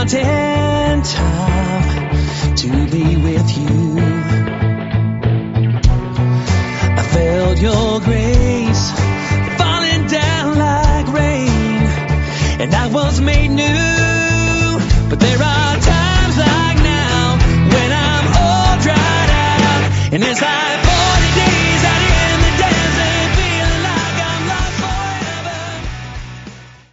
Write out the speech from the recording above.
mountain top to be with you. I felt your grace falling down like rain, and I was made new. But there are